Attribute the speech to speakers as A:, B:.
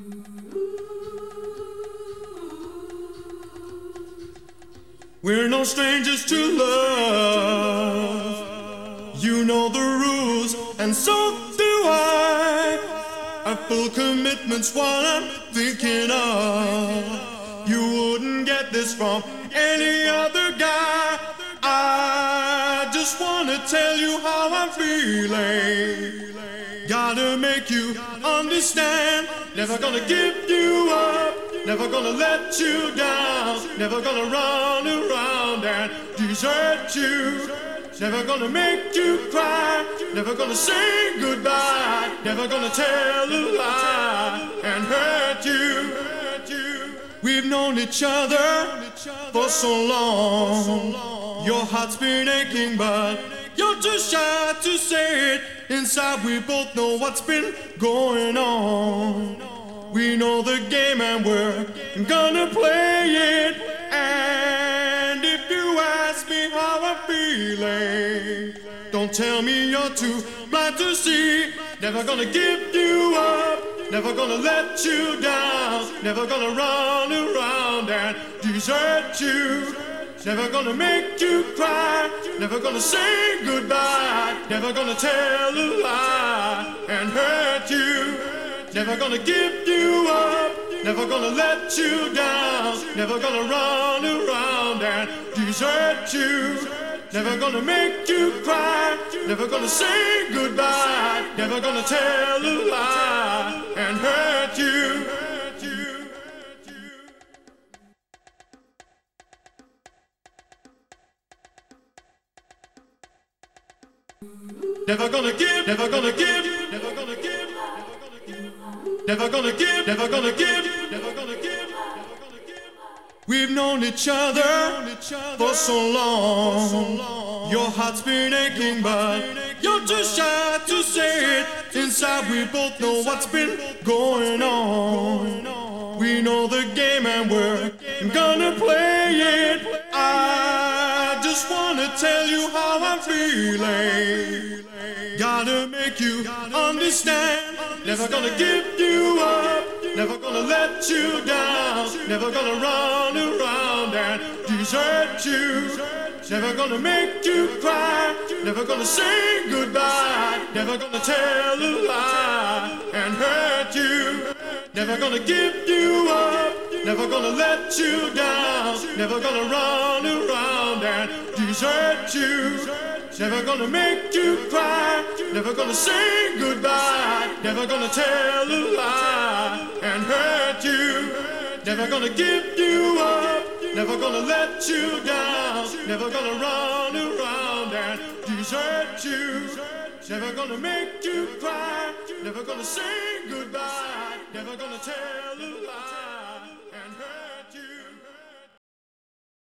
A: We're no strangers to love. You know the rules, and so do I. A full commitment's what I'm thinking of. You wouldn't get this from any other guy. I just wanna tell you how I'm feeling. Gotta make you understand. Never gonna give you up. Never gonna let you down. Never gonna run around and desert you. Never gonna make you cry. Never gonna say goodbye. Never gonna tell a lie and hurt you. We've known each other for so long. Your heart's been aching, but you're too shy to say it. Inside we both know what's been going on. We know the game and we're gonna play it. And if you ask me how I'm feeling, don't tell me you're too blind to see. Never gonna give you up. Never gonna let you down. Never gonna run around and desert you. Never gonna make you cry. Never gonna say goodbye. Never gonna tell a lie and hurt you. Never gonna give you up. Never gonna let you down. Never gonna run around and desert you. Never gonna make you cry. Never gonna say goodbye. Never gonna tell a lie and hurt you. Never gonna give, never gonna give, never gonna give, never gonna give, never gonna give, never gonna give. We've known each other for so long. Your heart's been aching, but you're too shy to say it. Inside we both know what's been going on. We know the game and we're gonna play it. I just wanna tell you how I'm feeling. Gotta make you understand. Never gonna give you up. Never gonna let you down. Never gonna run around and desert you. Never gonna make you cry. Never gonna say goodbye. Never gonna tell a lie and hurt you. Never gonna give you up. Never gonna let you down. Never gonna run around and desert you. Never gonna make you cry. Never gonna say goodbye. Never gonna tell a lie and hurt you. Never gonna give you up. Never gonna let you down. Never gonna run around and desert you. Never gonna make you cry. Never gonna say goodbye.